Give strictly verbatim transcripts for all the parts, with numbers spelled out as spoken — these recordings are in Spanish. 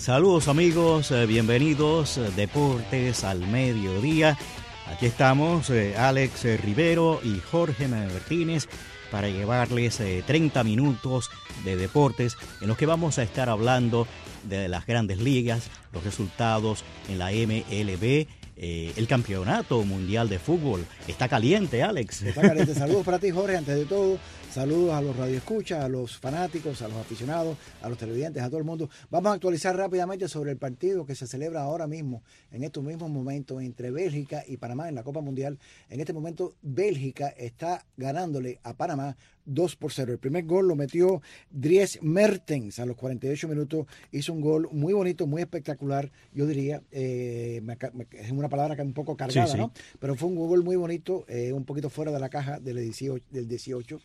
Saludos amigos, eh, bienvenidos eh, Deportes al Mediodía. Aquí estamos eh, Alex eh, Rivero y Jorge Martínez para llevarles eh, treinta minutos de deportes en los que vamos a estar hablando de las grandes ligas, los resultados en la M L B, eh, el campeonato mundial de fútbol. Está caliente, Alex. Está caliente. Saludos para ti, Jorge, antes de todo. Saludos a los radioescuchas, a los fanáticos, a los aficionados, a los televidentes, a todo el mundo. Vamos a actualizar rápidamente sobre el partido que se celebra ahora mismo, en estos mismos momentos, entre Bélgica y Panamá en la Copa Mundial. En este momento, Bélgica está ganándole a Panamá dos por cero. El primer gol lo metió Dries Mertens a los cuarenta y ocho minutos. Hizo un gol muy bonito, muy espectacular, yo diría. Eh, me, me, es una palabra que es un poco cargada, sí, sí. ¿no? Pero fue un gol muy bonito, eh, un poquito fuera de la caja del dieciocho. Del dieciocho.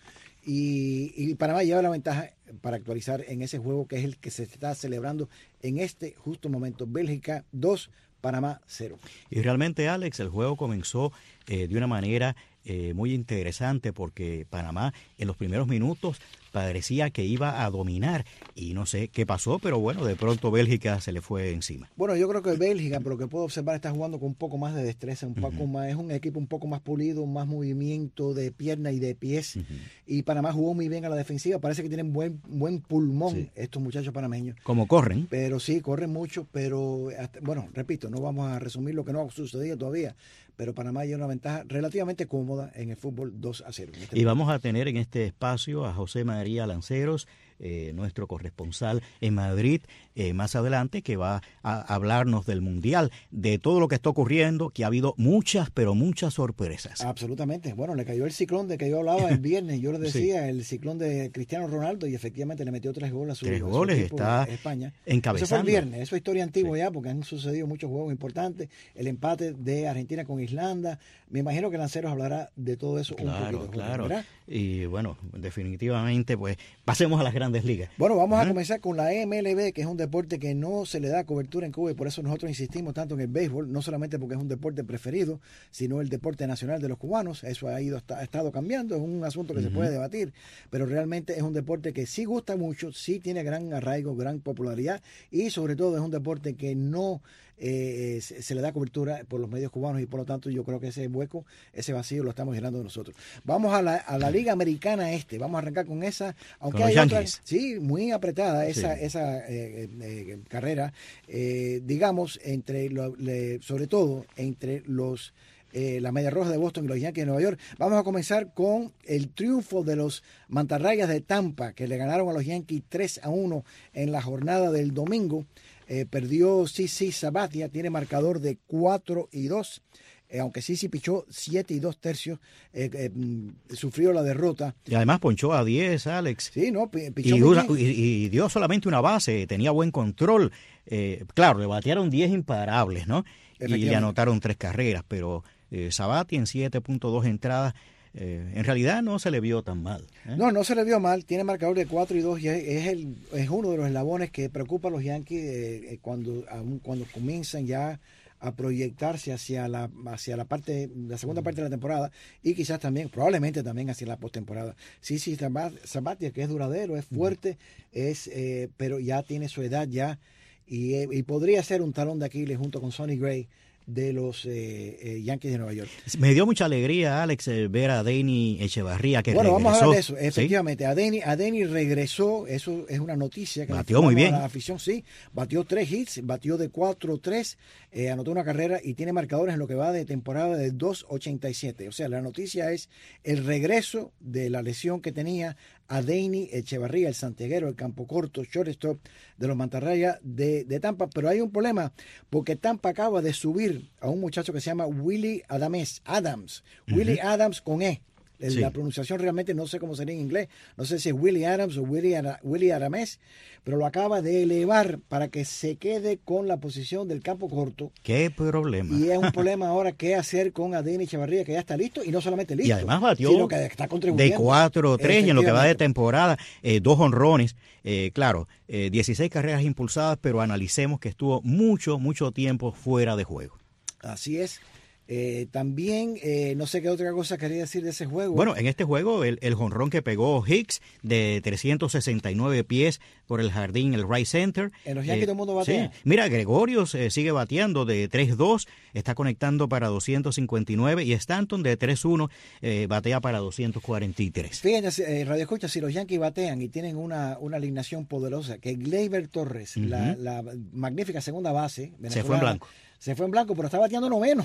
Y, y Panamá lleva la ventaja para actualizar en ese juego que es el que se está celebrando en este justo momento. Bélgica dos, Panamá cero. Y realmente, Alex, el juego comenzó eh, de una manera eh, muy interesante porque Panamá en los primeros minutos parecía que iba a dominar y no sé qué pasó, pero bueno, de pronto Bélgica se le fue encima. Bueno, yo creo que Bélgica, por lo que puedo observar, está jugando con un poco más de destreza, un poco uh-huh. más, es un equipo un poco más pulido, más movimiento de pierna y de pies, uh-huh. y Panamá jugó muy bien a la defensiva, parece que tienen buen buen pulmón sí. estos muchachos panameños. Como corren. Pero sí, corren mucho, pero hasta, bueno, repito, no vamos a resumir lo que no ha sucedido todavía, pero Panamá lleva una ventaja relativamente cómoda en el fútbol dos a cero. Este y vamos a tener en este espacio a José María Lanceros, eh, nuestro corresponsal en Madrid, eh, más adelante, que va a hablarnos del Mundial, de todo lo que está ocurriendo, que ha habido muchas, pero muchas sorpresas. Absolutamente. Bueno, le cayó el ciclón de que yo hablaba el viernes, yo le decía, sí. el ciclón de Cristiano Ronaldo, y efectivamente le metió tres goles a su, tres a goles, su equipo está de España. Encabezando. Eso fue el viernes, eso es historia antigua sí. ya, porque han sucedido muchos juegos importantes, el empate de Argentina con Islanda. Me imagino que Lanceros hablará de todo eso claro, un poquito. Claro, ¿verdad? Y bueno, definitivamente, pues, pasemos a las grandes ligas. Bueno, vamos uh-huh. a comenzar con la M L B, que es un deporte que no se le da cobertura en Cuba, y por eso nosotros insistimos tanto en el béisbol, no solamente porque es un deporte preferido, sino el deporte nacional de los cubanos. Eso ha ido ha estado cambiando, es un asunto que uh-huh. se puede debatir, pero realmente es un deporte que sí gusta mucho, sí tiene gran arraigo, gran popularidad, y sobre todo es un deporte que no eh, se, se le da cobertura por los medios cubanos, y por lo tanto yo creo que ese hueco, ese vacío lo estamos llenando nosotros. Vamos a la, a la Liga Americana Este, vamos a arrancar con esa, aunque con hay otra, sí, muy apretada esa, sí. esa eh, eh, carrera, eh, digamos, entre lo, le, sobre todo entre los Eh, la Media Roja de Boston y los Yankees de Nueva York. Vamos a comenzar con el triunfo de los Mantarrayas de Tampa, que le ganaron a los Yankees tres a uno en la jornada del domingo. Eh, perdió CeCe Sabathia, tiene marcador de cuatro y dos. Eh, aunque sí sí pichó siete y dos tercios, eh, eh, sufrió la derrota. Y además ponchó a diez, Alex. Sí, no, pichó y, una, y, y dio solamente una base, tenía buen control. Eh, claro, le batearon diez imparables, ¿no? Y le anotaron tres carreras, pero eh, Sabathia en siete punto dos entradas, eh, en realidad no se le vio tan mal. ¿eh? No, no se le vio mal, tiene marcador de cuatro y dos, y es, es, el, es uno de los eslabones que preocupa a los Yankees eh, cuando, aun cuando comienzan ya a proyectarse hacia la hacia la parte la segunda parte de la temporada, y quizás también, probablemente también hacia la postemporada. Sí, sí, Sabathia, que es duradero, es fuerte, es eh, pero ya tiene su edad ya, y, y podría ser un talón de Aquiles junto con Sonny Gray de los eh, eh, Yankees de Nueva York. Me dio mucha alegría, Alex, ver a Adeiny Echevarría, que bueno, regresó. Vamos a hablar de eso, efectivamente. ¿Sí? Adeiny, Adeiny regresó, eso es una noticia que batió muy bien. A la afición, sí, batió tres hits, batió de cuatro tres, eh, anotó una carrera y tiene marcadores en lo que va de temporada de dos ochenta y siete. O sea, la noticia es el regreso de la lesión que tenía Adeiny Echevarría, el santiaguero, el campo corto, shortstop de los Mantarrayas de, de Tampa. Pero hay un problema, porque Tampa acaba de subir a un muchacho que se llama Willy Adams, Adams, uh-huh. Willy Adams con E. Sí. La pronunciación realmente no sé cómo sería en inglés, no sé si es Willy Adams o Willy, Ara, Willy Adames, pero lo acaba de elevar para que se quede con la posición del campo corto. ¿Qué problema? Y es un problema ahora qué hacer con Adeiny Echevarría, que ya está listo, y no solamente listo, y además batió sino que está contribuyendo. De cuatro tres, y en lo que va de temporada, eh, dos honrones, eh, claro, eh, dieciséis carreras impulsadas, pero analicemos que estuvo mucho, mucho tiempo fuera de juego. Así es. Eh, también, eh, no sé qué otra cosa quería decir de ese juego. Bueno, en este juego, el, el jonrón que pegó Hicks de trescientos sesenta y nueve pies por el jardín, el right center. En los Yankees eh, todo el mundo batea. Sí. Mira, Gregorius eh, sigue bateando de tres dos, está conectando para doscientos cincuenta y nueve, y Stanton de tres uno eh, batea para doscientos cuarenta y tres. Fíjense, eh, Radio Escucha, si los Yankees batean y tienen una, una alineación poderosa, que Gleyber Torres, uh-huh. la, la magnífica segunda base se fue en blanco. Se fue en blanco, pero está bateando noveno.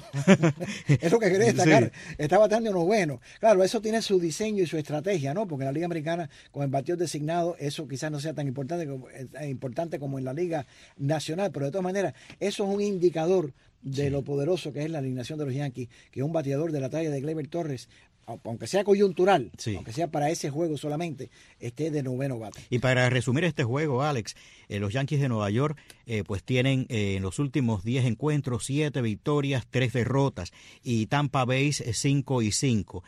Es lo que quería destacar. Sí. Está bateando noveno. Claro, eso tiene su diseño y su estrategia, ¿no? Porque en la Liga Americana, con el bateador designado, eso quizás no sea tan importante como, eh, importante como en la Liga Nacional, pero de todas maneras, eso es un indicador de sí. lo poderoso que es la alineación de los Yankees, que un bateador de la talla de Gleyber Torres, aunque sea coyuntural, sí. aunque sea para ese juego solamente, esté de noveno bate. Y para resumir este juego, Alex, eh, los Yankees de Nueva York eh, pues tienen eh, en los últimos diez encuentros siete victorias, tres derrotas, y Tampa Bay cinco y cinco.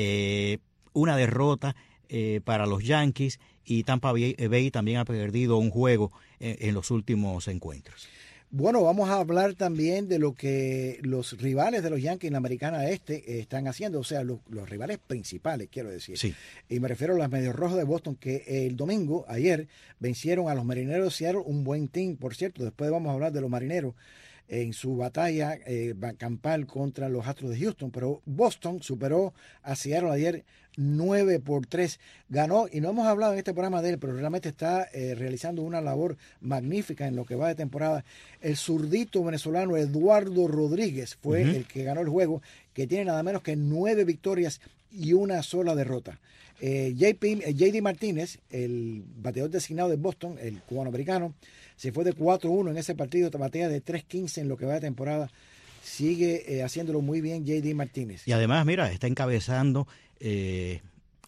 Eh, una derrota eh, para los Yankees, y Tampa Bay, Bay también ha perdido un juego eh, en los últimos encuentros. Bueno, vamos a hablar también de lo que los rivales de los Yankees en la Americana Este eh, están haciendo, o sea, los, los rivales principales, quiero decir. Sí. Y me refiero a los Medias Rojas de Boston, que el domingo, ayer, vencieron a los Marineros de Seattle, un buen team, por cierto. Después vamos a hablar de los Marineros en su batalla eh, campal contra los Astros de Houston, pero Boston superó a Seattle ayer nueve por tres, ganó, y no hemos hablado en este programa de él, pero realmente está eh, realizando una labor magnífica en lo que va de temporada. El zurdito venezolano Eduardo Rodríguez fue uh-huh. el que ganó el juego, que tiene nada menos que nueve victorias y una sola derrota. Eh, J P, eh, J D Martínez, el bateador designado de Boston, el cubano-americano, se fue de cuatro uno en ese partido, batea de tres quince en lo que va de temporada. Sigue eh, haciéndolo muy bien J D Martínez. Y además, mira, está encabezando eh,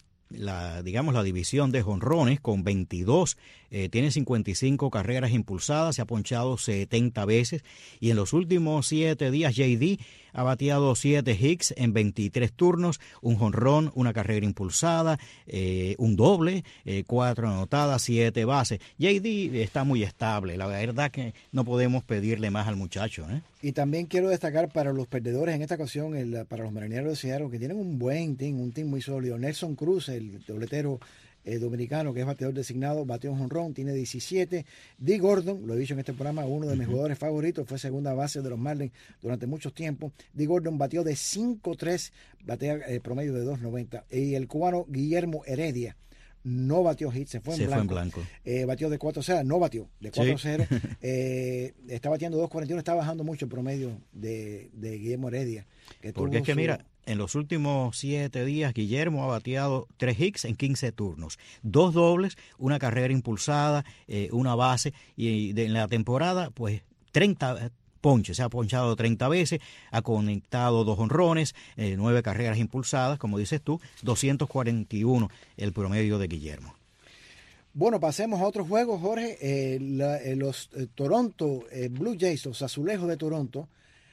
la, digamos, la división de jonrones con veintidós. Eh, tiene cincuenta y cinco carreras impulsadas, se ha ponchado setenta veces, y en los últimos siete días J D ha bateado siete hits en veintitrés turnos, un jonrón, una carrera impulsada, eh, un doble, eh, cuatro anotadas, siete bases. J D está muy estable, la verdad que no podemos pedirle más al muchacho, ¿eh? Y también quiero destacar para los perdedores en esta ocasión, el, para los Marineros de Seattle, que tienen un buen team, un team muy sólido. Nelson Cruz, el dobletero Eh, dominicano, que es bateador designado, bateó un jonrón, tiene diecisiete. Dee Gordon, lo he dicho en este programa, uno de mis uh-huh. jugadores favoritos, fue segunda base de los Marlins durante muchos tiempos. Dee Gordon bateó de cinco tres, batea eh, promedio de dos noventa. Y el cubano Guillermo Heredia no batió hit, se fue en se blanco. Fue en blanco. Eh, batió de cuatro cero, no batió, de cuatro cero. Sí. eh, está bateando dos cuarenta y uno, está bajando mucho el promedio de, de Guillermo Heredia. Que Porque es que su... mira, en los últimos siete días Guillermo ha bateado tres hits en quince turnos, dos dobles, una carrera impulsada, eh, una base, y de, en la temporada pues treinta ponches, se ha ponchado treinta veces, ha conectado dos jonrones, eh, nueve carreras impulsadas, como dices tú, doscientos cuarenta y uno el promedio de Guillermo. Bueno, pasemos a otros juegos, Jorge. Eh, la, eh, los eh, Toronto eh, Blue Jays, los Azulejos de Toronto,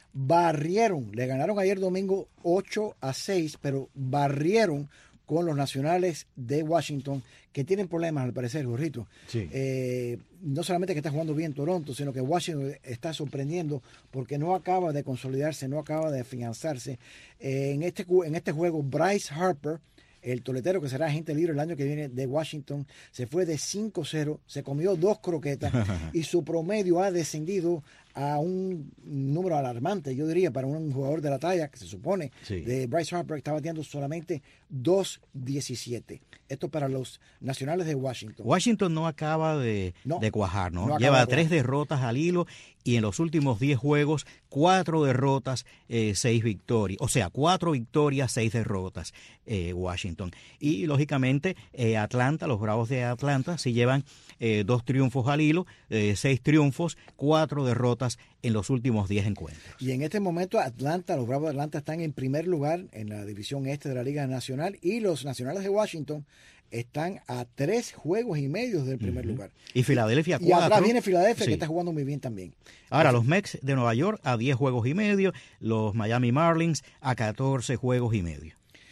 barrieron, le ganaron ayer domingo ocho a seis, pero barrieron con los Nacionales de Washington, que tienen problemas al parecer, Jorrito. Sí. Eh, no solamente que está jugando bien Toronto, sino que Washington está sorprendiendo porque no acaba de consolidarse, no acaba de afianzarse. Eh, en, este, en este juego, Bryce Harper, el toletero que será agente libre el año que viene de Washington, se fue de cinco cero, se comió dos croquetas y su promedio ha descendido a un número alarmante, yo diría, para un jugador de la talla que se supone sí. de Bryce Harper, que está bateando solamente dos diecisiete. Esto para los Nacionales de Washington. Washington no acaba de, no, de cuajar, ¿no? no Lleva de tres cuajar. derrotas al hilo, y en los últimos diez juegos, cuatro derrotas, eh, seis victorias. O sea, cuatro victorias, seis derrotas, eh, Washington. Y, lógicamente, eh, Atlanta, los Bravos de Atlanta, sí llevan eh, dos triunfos al hilo, eh, seis triunfos, cuatro derrotas en los últimos diez encuentros. Y en este momento Atlanta, los Bravos de Atlanta están en primer lugar en la división este de la Liga Nacional, y los Nacionales de Washington están a tres juegos y medio del primer uh-huh. lugar. Y Filadelfia cuatro. Y atrás viene Filadelfia, sí. que está jugando muy bien también. Ahora, Así. Los Mets de Nueva York a diez juegos y medio, los Miami Marlins a catorce juegos y medio.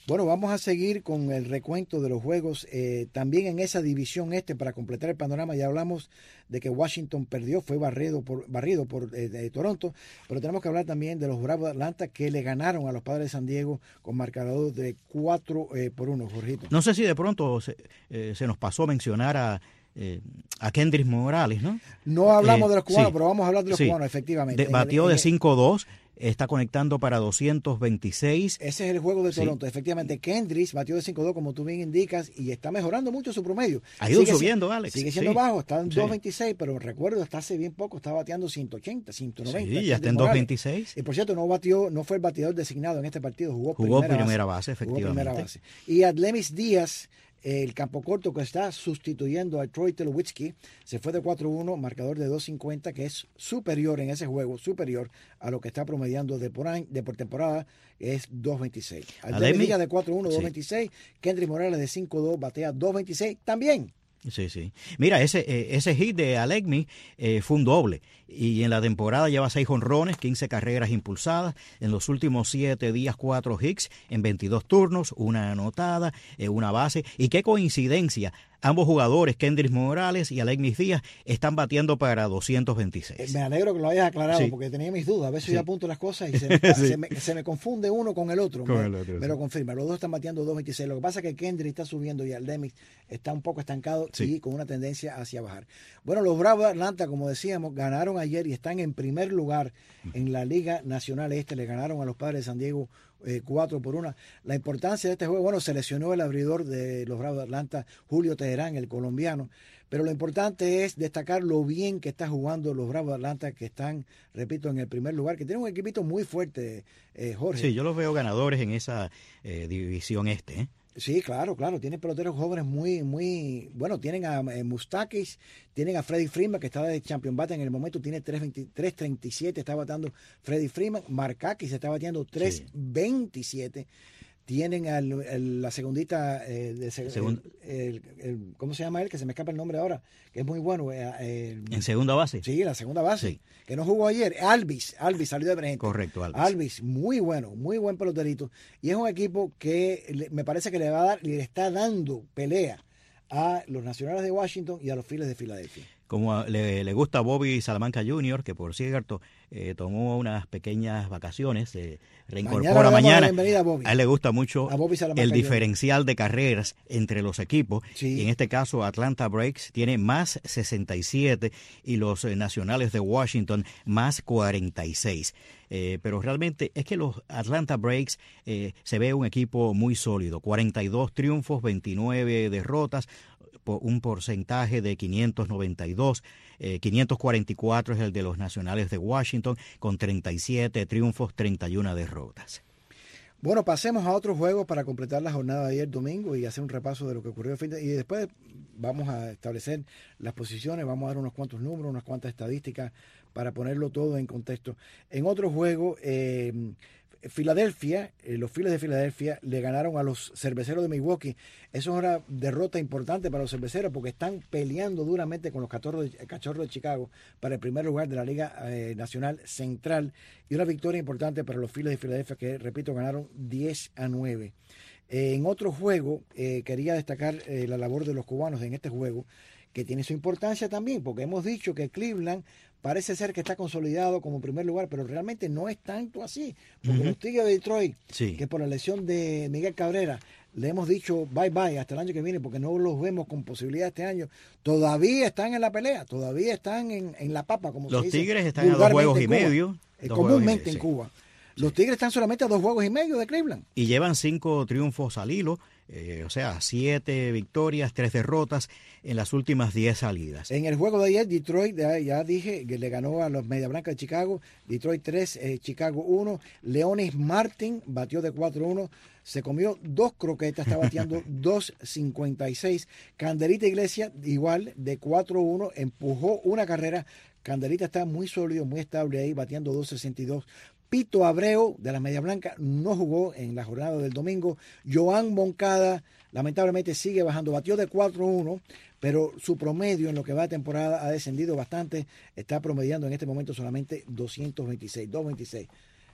Bueno, vamos a seguir con el recuento de los juegos. Eh, también en esa división este, para completar el panorama, ya hablamos de que Washington perdió, fue barrido por, barrido por eh, de Toronto, pero tenemos que hablar también de los Bravos de Atlanta que le ganaron a los Padres de San Diego con marcador de cuatro eh, por uno, Jorgito. No sé si de pronto se, eh, se nos pasó mencionar a... Eh, a Kendrick Morales, ¿no? No hablamos eh, de los cubanos, sí, pero vamos a hablar de los sí. cubanos, efectivamente. De, batió de cinco dos, está conectando para doscientos veintiséis. Ese es el juego de Toronto, sí. Efectivamente. Kendrick batió de cinco dos, como tú bien indicas, y está mejorando mucho su promedio. Ha ido sigue subiendo, si, Alex. Sigue siendo sí. bajo, está en sí. dos veintiséis, pero recuerdo, hasta hace bien poco estaba bateando ciento ochenta, ciento noventa. Sí, ya está en dos veintiséis. Y por cierto, no batió, no fue el bateador designado en este partido, jugó, jugó primera, primera base, base, efectivamente. Jugó primera base. Y Adlemis Díaz, el campo corto que está sustituyendo a Troy Tulowitzki, se fue de cuatro uno, marcador de dos cincuenta, que es superior en ese juego, superior a lo que está promediando de por, año, de por temporada, es dos veintiséis. Adlemis Díaz de cuatro uno, dos veintiséis, sí. Kendrick Morales de cinco dos, batea dos veintiséis también. Sí, sí. Mira, ese eh, ese hit de Alegmi eh, fue un doble. Y en la temporada lleva seis jonrones, quince carreras impulsadas. En los últimos siete días, cuatro hits en veintidós turnos, una anotada, eh, una base. Y qué coincidencia. Ambos jugadores, Kendrick Morales y Alegmi Díaz, están batiendo para doscientos veintiséis. Me alegro que lo hayas aclarado, sí. porque tenía mis dudas. A veces sí. yo apunto las cosas y se me, sí. se, me, se me confunde uno con el otro. Con me, el otro me sí. lo confirma. Los dos están bateando dos veintiséis. Lo que pasa es que Kendrick está subiendo y Alegmi está un poco estancado sí. y con una tendencia hacia bajar. Bueno, los Bravos de Atlanta, como decíamos, ganaron ayer y están en primer lugar en la Liga Nacional Este. Le ganaron a los Padres de San Diego Eh, cuatro por una. La importancia de este juego, bueno, se lesionó el abridor de los Bravos de Atlanta, Julio Teherán, el colombiano, pero lo importante es destacar lo bien que está jugando los Bravos de Atlanta, que están, repito, en el primer lugar, que tienen un equipito muy fuerte, eh, Jorge. Sí, yo los veo ganadores en esa eh, división este, ¿eh? Sí, claro, claro. Tienen peloteros jóvenes muy, muy... Bueno, tienen a eh, Mustakis, tienen a Freddie Freeman, que está de champion bate en el momento, tiene tres treinta y siete, está bateando Freddie Freeman. Markakis está bateando tres veintisiete. Sí. Tienen al, el, la segundita, eh, de, Segund... el, el, el, ¿cómo se llama él? Que se me escapa el nombre ahora, que es muy bueno. Eh, el, ¿En segunda base? Sí, la segunda base, sí. que no jugó ayer. Alvis, Alvis salió de emergente. Correcto, Alvis. Alvis, muy bueno, muy buen peloterito. Y es un equipo que le, me parece que le va a dar, le está dando pelea a los Nacionales de Washington y a los Phillies de Filadelfia. Como le, le gusta a Bobby Salamanca junior, que por cierto eh, tomó unas pequeñas vacaciones, se reincorpora mañana. mañana. A, a él le gusta mucho el diferencial junior de carreras entre los equipos. Sí. Y en este caso Atlanta Braves tiene más sesenta y siete y los eh, Nacionales de Washington más cuarenta y seis. Eh, pero realmente es que los Atlanta Braves eh, se ve un equipo muy sólido. cuarenta y dos triunfos, veintinueve derrotas, un porcentaje de quinientos noventa y dos, eh, quinientos cuarenta y cuatro es el de los Nacionales de Washington, con treinta y siete triunfos, treinta y una derrotas. Bueno, pasemos a otros juegos para completar la jornada de ayer domingo y hacer un repaso de lo que ocurrió el fin de, y después vamos a establecer las posiciones, vamos a dar unos cuantos números, unas cuantas estadísticas para ponerlo todo en contexto. En otro juego, eh, Filadelfia, eh, los Phillies de Filadelfia le ganaron a los Cerveceros de Milwaukee. Eso es una derrota importante para los Cerveceros porque están peleando duramente con los Cachorros de, Cachorros de Chicago para el primer lugar de la Liga eh, Nacional Central, y una victoria importante para los Phillies de Filadelfia que, repito, ganaron diez a nueve. Eh, en otro juego, eh, quería destacar eh, la labor de los cubanos en este juego, que tiene su importancia también, porque hemos dicho que Cleveland parece ser que está consolidado como primer lugar, pero realmente no es tanto así, porque uh-huh. los Tigres de Detroit, sí. que por la lesión de Miguel Cabrera, le hemos dicho bye bye hasta el año que viene, porque no los vemos con posibilidad este año, todavía están en la pelea, todavía están en, en la papa, como los se dice. Los Tigres están a dos juegos y medio. Eh, comúnmente en Cuba. Los sí. Tigres están solamente a dos juegos y medio de Cleveland. Y llevan cinco triunfos al hilo, eh, o sea, siete victorias, tres derrotas en las últimas diez salidas. En el juego de ayer, Detroit, ya, ya dije, que le ganó a los Media Blancas de Chicago, Detroit tres, eh, Chicago uno. Leonis Martin batió de cuatro uno, se comió dos croquetas, está bateando dos cincuenta y seis. Candelita Iglesias, igual, de cuatro uno, empujó una carrera. Candelita está muy sólido, muy estable ahí, bateando dos sesenta y dos. Pito Abreu, de la Media Blanca, no jugó en la jornada del domingo. Joan Moncada, lamentablemente, sigue bajando. Batió de cuatro uno, pero su promedio en lo que va de temporada ha descendido bastante. Está promediando en este momento solamente doscientos veintiséis, doscientos veintiséis.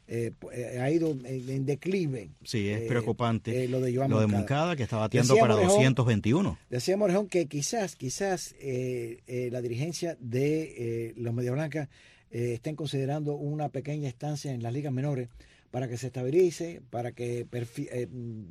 eh, ha ido en, en declive. Sí, es preocupante. Eh, eh, lo de Joan lo Moncada. de Moncada, que está bateando Decía para Morejón, doscientos veintiuno. Decía Morejón que quizás, quizás eh, eh, la dirigencia de eh, los Medias Blancas eh, estén considerando una pequeña estancia en las ligas menores para que se estabilice, para que perfi- eh,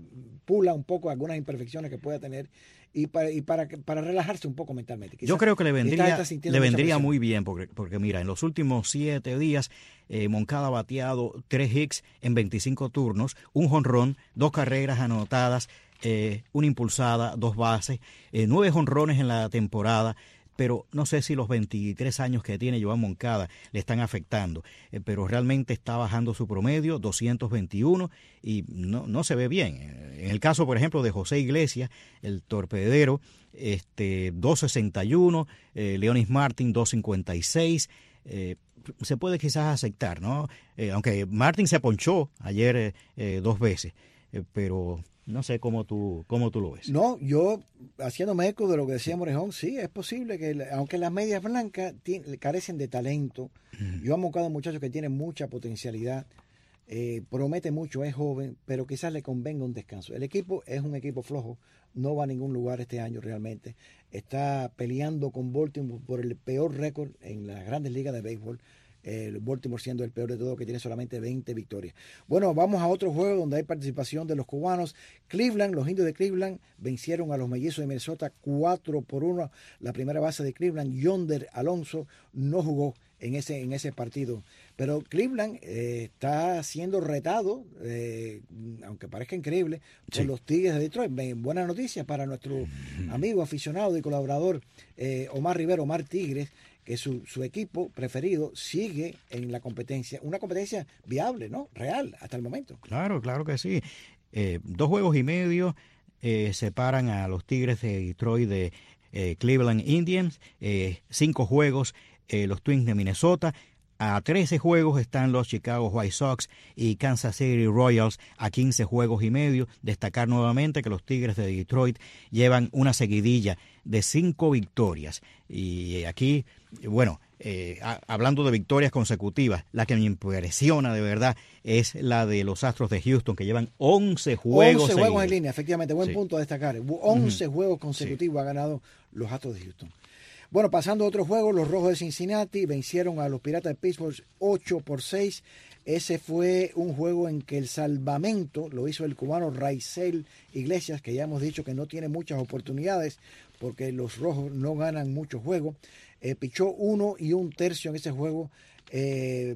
pula un poco algunas imperfecciones que pueda tener y para y para, para relajarse un poco mentalmente. Quizás yo creo que le vendría, está, está le vendría muy bien, porque, porque mira, en los últimos siete días eh, Moncada ha bateado tres hits en veinticinco turnos, un jonrón, dos carreras anotadas, eh, una impulsada, dos bases, eh, nueve jonrones en la temporada. Pero no sé si los veintitrés años que tiene Joan Moncada le están afectando, eh, pero realmente está bajando su promedio, doscientos veintiuno, y no, no se ve bien. En el caso, por ejemplo, de José Iglesias, el torpedero, este, dos sesenta y uno, eh, Leonis Martin, dos cincuenta y seis, eh, se puede quizás aceptar, ¿no? Eh, aunque Martin se ponchó ayer eh, eh, dos veces, eh, pero... No sé cómo tú cómo tú lo ves. No, yo, haciéndome eco de lo que decía Morejón, sí, es posible que, aunque las medias blancas tienen, carecen de talento, uh-huh. Yo he Moncada un muchacho que tiene mucha potencialidad, eh, promete mucho, es joven, pero quizás le convenga un descanso. El equipo es un equipo flojo, no va a ningún lugar este año realmente. Está peleando con Baltimore por el peor récord en las grandes ligas de béisbol. El Baltimore siendo el peor de todo, que tiene solamente veinte victorias. Bueno, vamos a otro juego donde hay participación de los cubanos. Cleveland, los indios de Cleveland vencieron a los mellizos de Minnesota cuatro por uno. La primera base de Cleveland, Yonder Alonso, no jugó en ese, en ese partido. Pero Cleveland eh, está siendo retado, eh, aunque parezca increíble, por sí. los Tigres de Detroit. Buena noticia para nuestro amigo, aficionado y colaborador eh, Omar Rivero, Omar Tigres, que su, su equipo preferido sigue en la competencia, una competencia viable, ¿no? Real, hasta el momento. Claro, claro que sí. Eh, dos juegos y medio eh, separan a los Tigres de Detroit de eh, Cleveland Indians, eh, cinco juegos eh, los Twins de Minnesota. A trece juegos están los Chicago White Sox y Kansas City Royals a quince juegos y medio. Destacar nuevamente que los Tigres de Detroit llevan una seguidilla de cinco victorias. Y aquí, bueno, eh, a, hablando de victorias consecutivas, la que me impresiona de verdad es la de los Astros de Houston, que llevan once juegos once juegos seguidos. en línea, efectivamente, buen sí. punto a destacar. once uh-huh. juegos consecutivos sí. ha ganado los Astros de Houston. Bueno, pasando a otro juego, los Rojos de Cincinnati vencieron a los Piratas de Pittsburgh ocho por seis. Ese fue un juego en que el salvamento lo hizo el cubano Raisel Iglesias, que ya hemos dicho que no tiene muchas oportunidades porque los Rojos no ganan muchos juegos. Eh, pichó uno y un tercio en ese juego. Eh,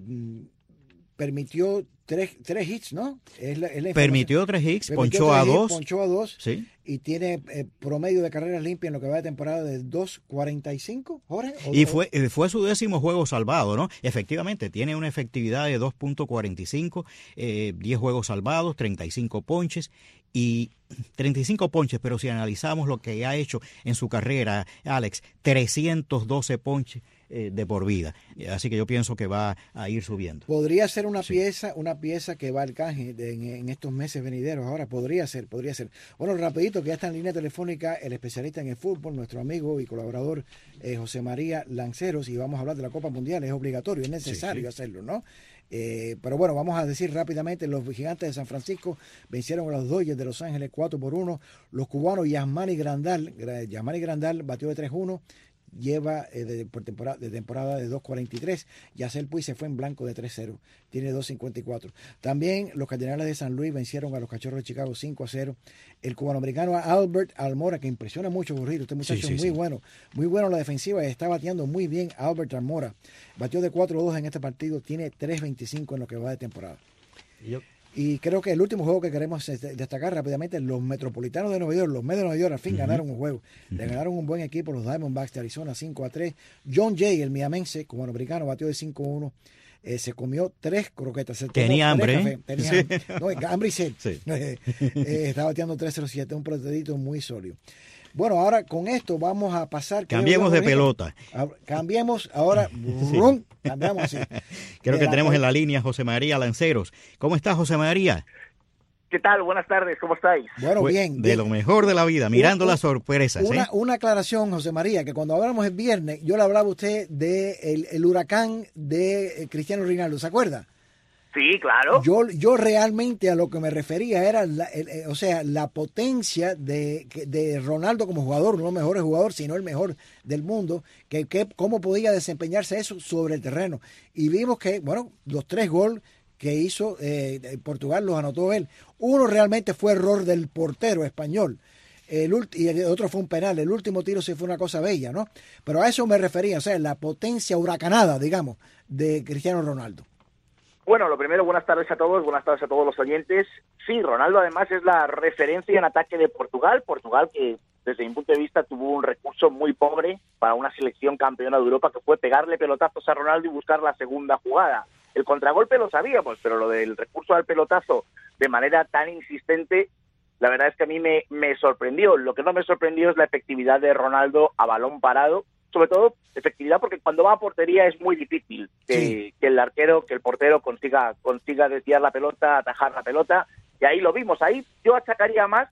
permitió tres, tres hits, ¿no? Es la, es la permitió tres hits, permitió ponchó, tres a hits dos. ponchó a dos. Sí. Y tiene eh, promedio de carreras limpias en lo que va de temporada de dos cuarenta y cinco, Jorge. Y fue, fue su décimo juego salvado, ¿no? Efectivamente, tiene una efectividad de dos punto cuarenta y cinco, eh, diez juegos salvados, treinta y cinco ponches. Y treinta y cinco ponches, pero si analizamos lo que ha hecho en su carrera, Alex, trescientos doce ponches eh, de por vida. Así que yo pienso que va a ir subiendo. Podría ser una sí. pieza, una pieza que va al canje de, en, en estos meses venideros. Ahora podría ser, podría ser. Bueno, rapidito, que ya está en línea telefónica el especialista en el fútbol, nuestro amigo y colaborador eh, José María Lanceros, y vamos a hablar de la Copa Mundial. Es obligatorio, es necesario sí, sí. hacerlo, ¿no? Eh, pero bueno, vamos a decir rápidamente, los Gigantes de San Francisco vencieron a los Dodgers de Los Ángeles cuatro por uno. Los cubanos Yasmani Grandal, Yasmani Grandal batió de tres uno, lleva eh, de, por temporada, de temporada de dos cuarenta y tres. Yacel Puig se fue en blanco de tres cero, tiene dos cincuenta y cuatro. También los Cardenales de San Luis vencieron a los Cachorros de Chicago cinco a cero. El cubanoamericano Albert Almora, que impresiona mucho, Burrito, este muchacho sí, sí, es muy sí. bueno, muy bueno en la defensiva y está bateando muy bien. Albert Almora batió de cuatro dos en este partido, tiene tres veinticinco en lo que va de temporada. Yep. Y creo que el último juego que queremos destacar rápidamente, los Metropolitanos de Nueva York, los Mets de Nueva York al fin uh-huh. ganaron un juego. Uh-huh. Le ganaron un buen equipo, los Diamondbacks de Arizona cinco a tres. John Jay, el miamense, cubanoamericano, batió de cinco a uno. Eh, se comió tres croquetas. Se Tenía hambre. ¿eh? Tenía sí. hambre. No, hambre y sed. Sí. Eh, eh, está bateando tres cero siete, un protedito muy sólido. Bueno, ahora con esto vamos a pasar. Cambiemos de pelota. A, cambiemos ahora. Brum, cambiamos así. Creo que la, tenemos en la línea José María Lanceros. ¿Cómo estás, José María? ¿Qué tal? Buenas tardes, ¿cómo estáis? Bueno, pues, bien. De bien. lo mejor de la vida, mirando un, las sorpresas. Una, ¿eh? una aclaración, José María, que cuando hablamos el viernes, yo le hablaba a usted del de el huracán de Cristiano Ronaldo, ¿se acuerda? Sí, claro. Yo, yo realmente a lo que me refería era, la, el, el, o sea, la potencia de, de Ronaldo como jugador, no el mejor jugador, sino el mejor del mundo, que, que cómo podía desempeñarse eso sobre el terreno. Y vimos que, bueno, los tres goles que hizo eh, Portugal los anotó él. Uno realmente fue error del portero español. El ulti- y el otro fue un penal. El último tiro sí fue una cosa bella, ¿no? Pero a eso me refería, o sea, la potencia huracanada, digamos, de Cristiano Ronaldo. Bueno, lo primero, buenas tardes a todos, buenas tardes a todos los oyentes. Sí, Ronaldo además es la referencia en ataque de Portugal. Portugal que desde mi punto de vista tuvo un recurso muy pobre para una selección campeona de Europa, que fue pegarle pelotazos a Ronaldo y buscar la segunda jugada. El contragolpe lo sabíamos, pero lo del recurso al pelotazo de manera tan insistente, la verdad es que a mí me, me sorprendió. Lo que no me sorprendió es la efectividad de Ronaldo a balón parado, sobre todo efectividad porque cuando va a portería es muy difícil que, sí. que el arquero, que el portero consiga consiga desviar la pelota, atajar la pelota, y ahí lo vimos. Ahí yo achacaría más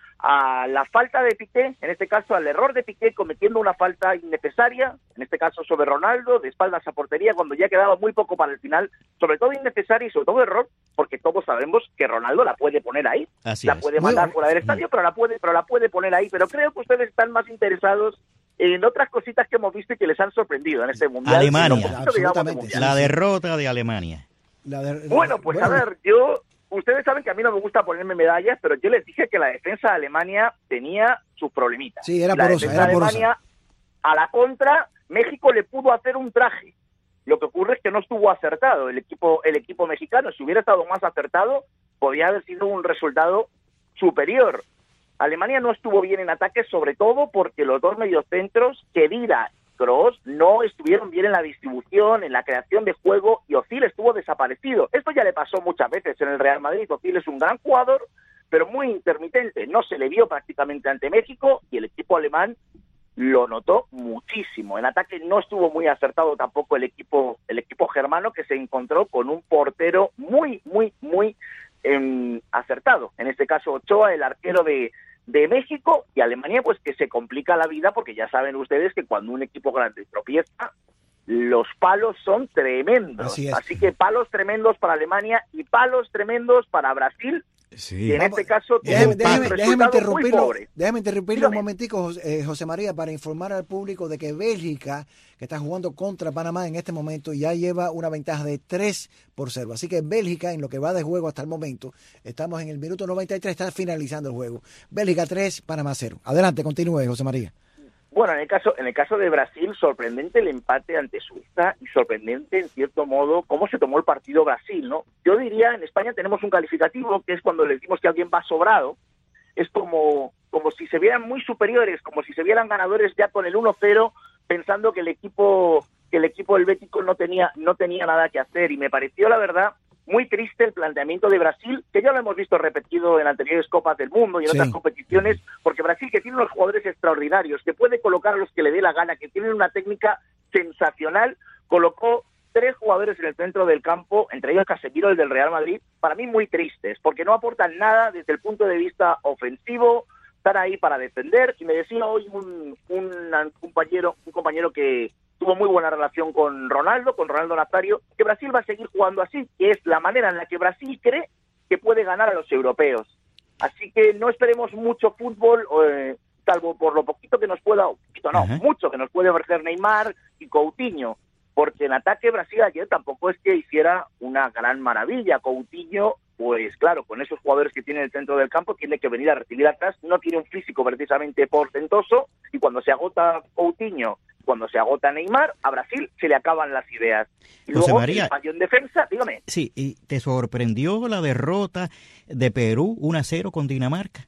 a la falta de Piqué, en este caso al error de Piqué cometiendo una falta innecesaria, en este caso sobre Ronaldo, de espaldas a portería, cuando ya quedaba muy poco para el final, sobre todo innecesaria y sobre todo error, porque todos sabemos que Ronaldo la puede poner ahí, Así la es. puede mandar Muy fuera del estadio, pero la puede, pero la puede poner ahí, pero creo que ustedes están más interesados en otras cositas que hemos visto y que les han sorprendido en este mundial. Alemania, poquito, absolutamente. digamos, la sí, derrota de Alemania. La de, bueno, pues bueno, a ver, yo, ustedes saben que a mí no me gusta ponerme medallas, pero yo les dije que la defensa de Alemania tenía sus problemitas. Sí, era la porosa, defensa era de porosa. Alemania, a la contra, México le pudo hacer un traje. Lo que ocurre es que no estuvo acertado el equipo, el equipo mexicano. Si hubiera estado más acertado, podría haber sido un resultado superior. Alemania no estuvo bien en ataque, sobre todo porque los dos mediocentros, Khedira y Kroos, no estuvieron bien en la distribución, en la creación de juego, y Özil estuvo desaparecido. Esto ya le pasó muchas veces en el Real Madrid. Özil es un gran jugador, pero muy intermitente. No se le vio prácticamente ante México, y el equipo alemán lo notó muchísimo. En ataque no estuvo muy acertado tampoco el equipo, el equipo germano, que se encontró con un portero muy, muy, muy eh, acertado. En este caso Ochoa, el arquero de de México, y Alemania pues que se complica la vida porque ya saben ustedes que cuando un equipo grande tropieza, los palos son tremendos. Así es. Así que palos tremendos para Alemania y palos tremendos para Brasil. Sí. Y en Vamos, este caso déjeme, tuvo déjeme, un déjeme resultado muy interrumpirlo, pobre. déjeme interrumpirlo Dígame. un momentico, José, eh, José María, para informar al público de que Bélgica, que está jugando contra Panamá en este momento, ya lleva una ventaja de tres por cero. Así que Bélgica, en lo que va de juego hasta el momento, estamos en el minuto noventa y tres, está finalizando el juego. Bélgica tres, Panamá cero. Adelante, continúe, José María. Bueno, en el caso en el caso de Brasil, sorprendente el empate ante Suiza y sorprendente, en cierto modo, cómo se tomó el partido Brasil, ¿no? Yo diría, en España tenemos un calificativo que es cuando le decimos que alguien va sobrado. Es como, como si se vieran muy superiores, como si se vieran ganadores ya con el uno cero, pensando que el equipo que el equipo helvético no tenía no tenía nada que hacer. Y me pareció, la verdad, muy triste el planteamiento de Brasil, que ya lo hemos visto repetido en anteriores Copas del Mundo y en Sí. otras competiciones, porque Brasil, que tiene unos jugadores extraordinarios, que puede colocar a los que le dé la gana, que tienen una técnica sensacional, colocó tres jugadores en el centro del campo, entre ellos Casemiro, el del Real Madrid, para mí muy tristes, porque no aportan nada desde el punto de vista ofensivo, están ahí para defender. Y me decía hoy un, un, un compañero un compañero que tuvo muy buena relación con Ronaldo, con Ronaldo Nazario, que Brasil va a seguir jugando así, que es la manera en la que Brasil cree que puede ganar a los europeos. Así que no esperemos mucho fútbol, eh, salvo por lo poquito que nos pueda, poquito no, Ajá. mucho que nos puede ofrecer Neymar y Coutinho, porque en ataque Brasil ayer tampoco es que hiciera una gran maravilla. Coutinho, pues claro, con esos jugadores que tiene en el centro del campo, tiene que venir a recibir atrás, no tiene un físico precisamente portentoso, y cuando se agota Coutinho, cuando se agota Neymar, a Brasil se le acaban las ideas. Y José luego María. el fallo en defensa, dígame. Sí, ¿y te sorprendió la derrota de Perú uno a cero con Dinamarca?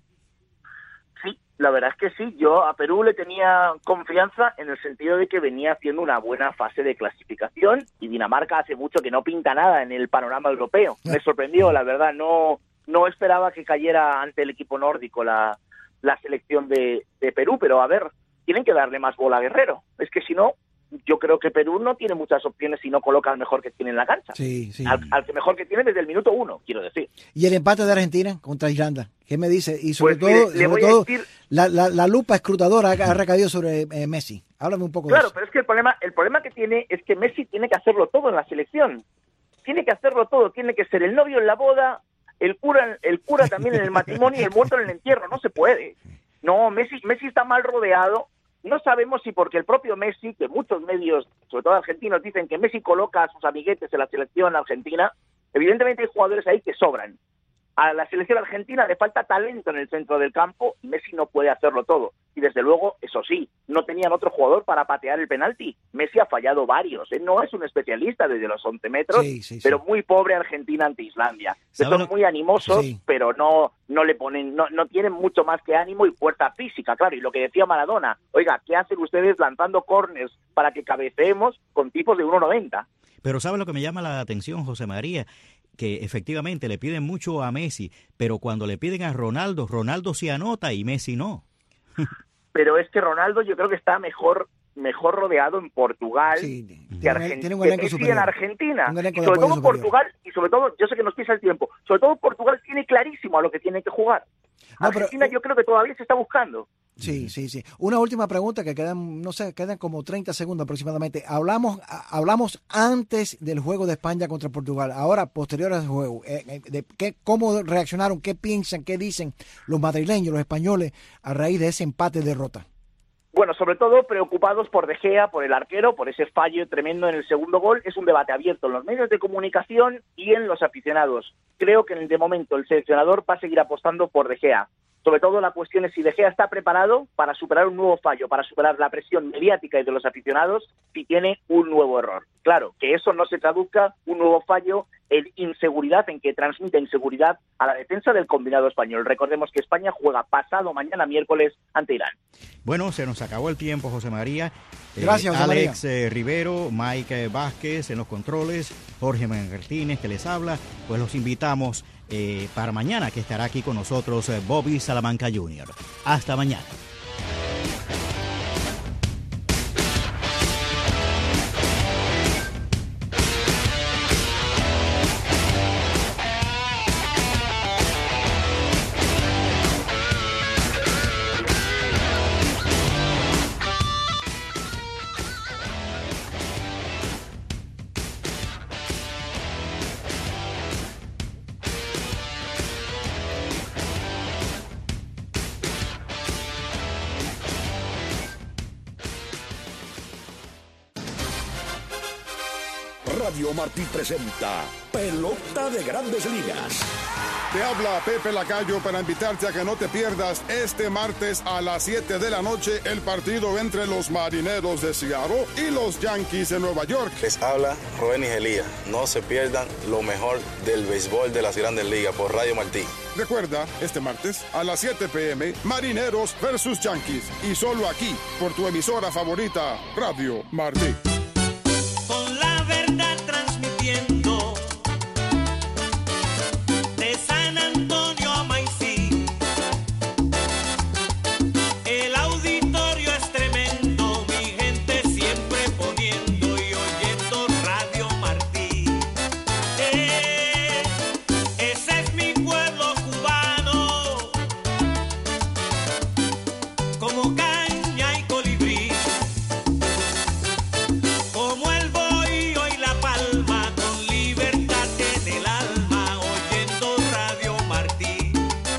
Sí, la verdad es que sí. Yo a Perú le tenía confianza en el sentido de que venía haciendo una buena fase de clasificación, y Dinamarca hace mucho que no pinta nada en el panorama europeo. Me sorprendió, la verdad. No no esperaba que cayera ante el equipo nórdico la, la selección de, de Perú, pero a ver, tienen que darle más bola a Guerrero. Es que si no, yo creo que Perú no tiene muchas opciones si no coloca al mejor que tiene en la cancha. Sí, sí. Al, al que mejor que tiene desde el minuto uno, quiero decir. Y el empate de Argentina contra Irlanda, ¿qué me dice? Y sobre Pues, todo, mire, le sobre voy a todo decir- la, la, la lupa escrutadora ha, ha recaído sobre eh, Messi. Háblame un poco Claro, de eso. pero es que el problema, el problema que tiene es que Messi tiene que hacerlo todo en la selección. tiene que hacerlo todo, tiene que ser el novio en la boda, el cura, el cura también en el matrimonio y el muerto en el entierro. No se puede. No, Messi, Messi está mal rodeado. No sabemos si porque el propio Messi, que muchos medios, sobre todo argentinos, dicen que Messi coloca a sus amiguetes en la selección argentina. Evidentemente hay jugadores ahí que sobran. A la selección argentina le falta talento en el centro del campo y Messi no puede hacerlo todo. Y desde luego, eso sí, no tenían otro jugador para patear el penalti. Messi ha fallado varios. ¿eh? No es un especialista desde los once metros, sí, sí, sí. pero muy pobre Argentina ante Islandia. Son lo... muy animosos, sí. pero no no le ponen, no, no tienen mucho más que ánimo y fuerza física, claro. Y lo que decía Maradona, oiga, ¿qué hacen ustedes lanzando córners para que cabeceemos con tipos de uno noventa? Pero ¿sabe lo que me llama la atención, José María? Que efectivamente le piden mucho a Messi, pero cuando le piden a Ronaldo, Ronaldo sí anota y Messi no. Pero es que Ronaldo yo creo que está mejor mejor rodeado en Portugal sí, que, Argent- tiene un que Messi superior. En Argentina. Y sobre todo superior. Portugal, y sobre todo, yo sé que nos pisa el tiempo, sobre todo Portugal tiene clarísimo a lo que tiene que jugar. No, Argentina pero, yo creo que todavía se está buscando. Sí, sí, sí. Una última pregunta que quedan, no sé, quedan como treinta segundos aproximadamente. Hablamos hablamos antes del juego de España contra Portugal, ahora posterior al juego. Eh, de qué, ¿Cómo reaccionaron, qué piensan, qué dicen los madrileños, los españoles a raíz de ese empate-derrota? Bueno, sobre todo preocupados por De Gea, por el arquero, por ese fallo tremendo en el segundo gol. Es un debate abierto en los medios de comunicación y en los aficionados. Creo que de momento el seleccionador va a seguir apostando por De Gea. Sobre todo la cuestión es si De Gea está preparado para superar un nuevo fallo, para superar la presión mediática y de los aficionados si tiene un nuevo error. Claro, que eso no se traduzca un nuevo fallo en inseguridad, en que transmite inseguridad a la defensa del combinado español. Recordemos que España juega pasado mañana miércoles ante Irán. Bueno, se nos acabó el tiempo, José María. Gracias, eh, José María. Alex eh, Rivero, Mike Vázquez en los controles, Jorge Martínez que les habla. Pues los invitamos eh, para mañana, que estará aquí con nosotros eh, Bobby Salamanca junior Hasta mañana. Radio Martí presenta Pelota de Grandes Ligas. Te habla Pepe Lacayo para invitarte a que no te pierdas este martes a las siete de la noche el partido entre los Marineros de Seattle y los Yankees de Nueva York. Les habla Rubén Igelía. No se pierdan lo mejor del béisbol de las Grandes Ligas por Radio Martí. Recuerda, este martes a las siete p.m. Marineros versus Yankees. Y solo aquí, por tu emisora favorita, Radio Martí. Con la verdad transmitiendo de San Antonio a Maicí. El auditorio es tremendo, mi gente siempre poniendo y oyendo Radio Martí. Eh, ese es mi pueblo cubano, como caña y colibrí. Como el bohío y la palma, con libertad en el alma, oyendo Radio Martí.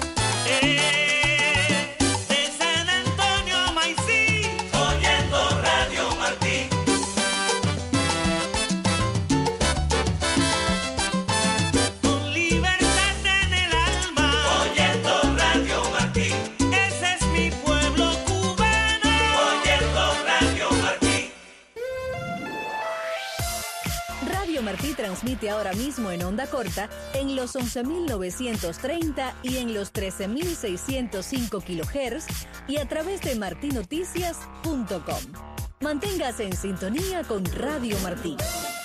Eh, de San Antonio a Maicí, oyendo Radio Martí. Con libertad en el alma, oyendo Radio Martí. Ese es mi pueblo cubano, oyendo Radio Martí. Radio Martí transmite ahora mismo en onda corta en los once mil novecientos treinta y en los trece mil seiscientos cinco kilohertz y a través de martinoticias punto com. Manténgase en sintonía con Radio Martí.